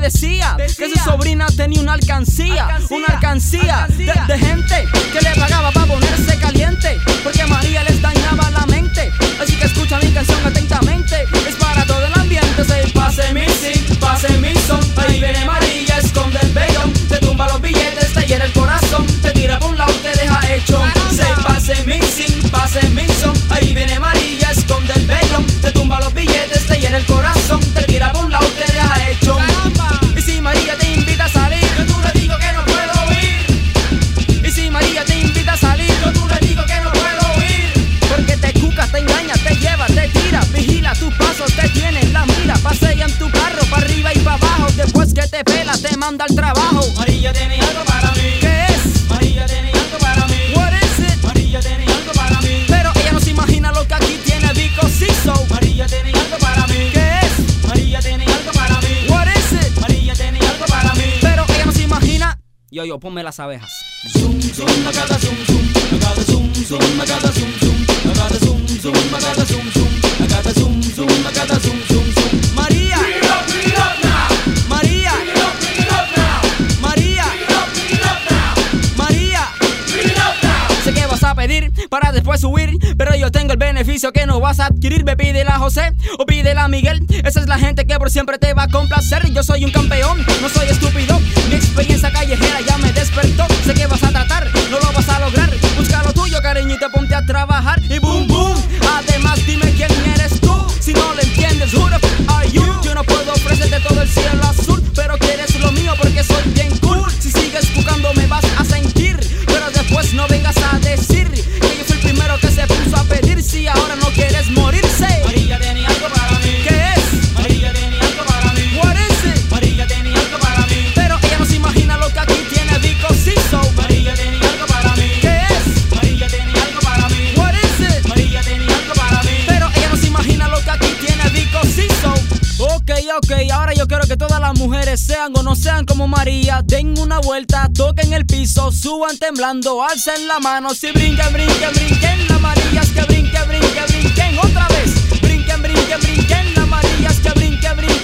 decía que su sobrina tenía una alcancía de gente que le pagaba para ponerse caliente, porque María les dañaba la mente. Así que escucha mi canción atentamente, es para todo el ambiente. Say, pase mi sí, pase mi son. Ahí viene María, esconde el vellón, te tumba los billetes, te llena el corazón, te tira por un lado, te deja hecho. Say, pase mi sí, pase mi son. Ahí viene María, esconde el vellón, te tumba los billetes, te llena el corazón, te tira por un lado, te deja hecho. Y si María te invita a salir, yo tú le digo que no puedo ir. Y si María te invita a salir, yo tú le digo que no puedo ir. Porque te cuca, te engaña, te lleva, te tira, vigila tus pasos, te tiene en la mira, pasea en tu carro, para arriba y para abajo. Después que te pela, te manda al trabajo. María tiene algo para mí. ¿Qué es? María tiene algo para mí. What is it? María tiene algo para mí. Pero ella no se imagina lo que aquí tiene because she's so. María tiene algo para mí. ¿Qué es? María tiene algo para mí. What is it? María tiene algo para mí. Pero ella no se imagina. Yo, ponme las abejas. Zoom, zoom, magada, zoom, zoom. Magada, zoom, zoom, magada, zoom, zoom. Magada, zoom, zoom, magada, zoom, zoom. Magada, zoom, zoom, magada, zoom, zoom, zoom. María. Bring it up now. María. Bring it up now. María. Bring it up now. María. Bring it up now. Sé que vas a pedir para después subir, pero yo tengo el beneficio que no vas a adquirir. Me pídela a José o pídela a Miguel. Esa es la gente que por siempre te va a complacer. Yo soy un campeón, no soy estúpido. Mi experiencia callejera ya me despertó. Sé que vas a tratar, no lo vas a lograr. Busca lo tuyo, cariñito, ponte a trabajar. Y boom, boom. Además, dime quién eres tú. Si no lo entiendes, who the f*** are you? Yo no puedo ofrecerte todo el cielo azul, pero quieres lo mío porque soy bien cool. Si sigues buscando me vas a sentir, pero después no vengas a decir que yo fui el primero que se puso a pedir. Si ahora no quieres morirse. María tiene algo para mí. ¿Qué es? María tiene algo para mí. What is it? María tiene algo para mí. Pero ella no se imagina lo que aquí tiene because she's so. María tiene algo para mí. ¿Qué es? María tiene algo para mí. What is it? María tiene algo para mí. Pero ella no se imagina lo que aquí tiene because she's so. Ok, ahora yo quiero que todas las mujeres sean o no sean como María. Den una vuelta, toquen el piso, suban temblando, alcen la mano. Si brinquen, brinquen, brinquen, las Marías que brinquen, brinquen, brinquen. Otra vez, brinquen, brinquen, brinquen, las Marías que brinquen, brinquen.